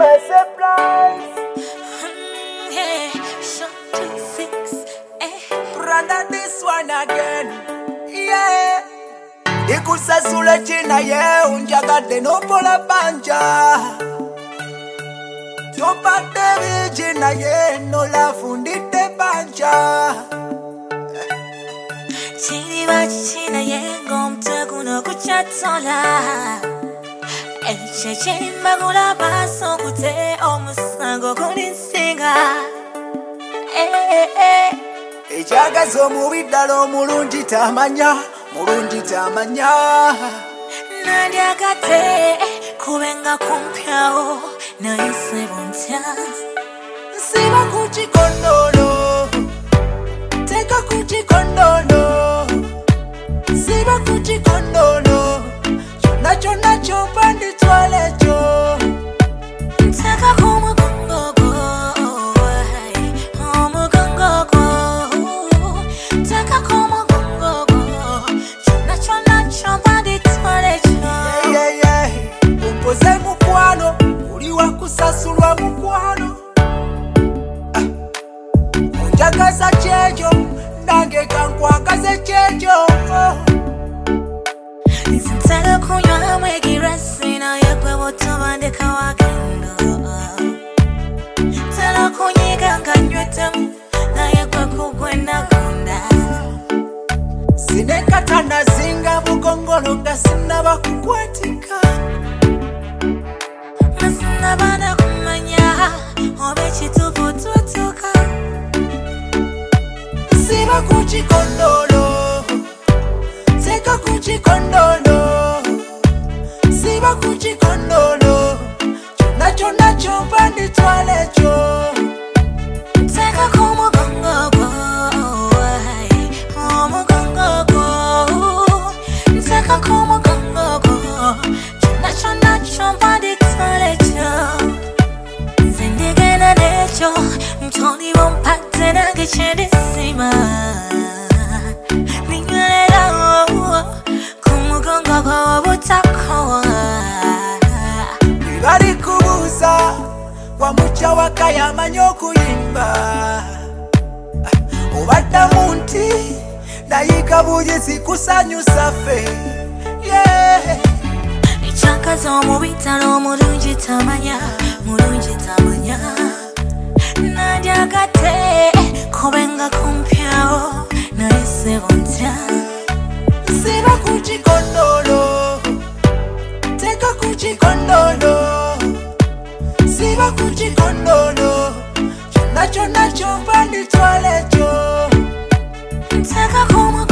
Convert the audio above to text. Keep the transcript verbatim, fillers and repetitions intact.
my surprise. Mm, yeah, shot two six, eh. Brother, this one again. Yeah. Ikusasula china ye unjagadde nopola banja. Topate vijina ye no la fundite banja. Chini bachina yengo mtegu no kuchatola. Eche chini magula baso kute omusango kunisinga. Eh eh. Echagazo mubidalo mulungi tamanya, mulungi tamanya. Nadia gate kubenga kumpyao na yusebontia. Siba kuchi kondolo, teka kuchi kondolo. Siba kuchi kondolo, chona chona chopandi twalecho. Teka kuma gongo go, homo gongo go. Teka kuma gongo go, chona chona chopandi twalecho. Yeah yeah, umpoze mukwano, uliwa kusasulwa mukwano. Unjagaza chejo, nange kankwagaze chejo. Nisintala kunywa mwegirasi na yekwe botomande kawakendo. Tala kunyiga nganywetemu na yekwe kugwenda kunda. Sinekatana zinga bugongolo nga sinaba kukwatika. Masina bana kumanya obe chitupu tutuka. Siba kuchi kondolo, teka kuchi kondolo. Siba kuchi kondolo, chona chona chopandi twalecho. Teka kuma gongo go, homo gongo go. Teka kuma gongo go, chona chona chopandi twalecho. Zindigena necho, mtoni wompate na gechedisima. Ninyolela kumugongo go butakoa. Bali kubuza, wamucha wakaya manyo kuyimba. Obadda munti, nayika bujisi kusanyusa fe. Yeah. Ichakaza omubitalo mulungi tamanya, mulungi tamanya. Nadia gate kubenga kumpyao na yisebontia. Siba kuchi kondolo, teka kuchi kondolo. Siba kuchi kondolo, chona chona chopandi twalecho. Teka kuma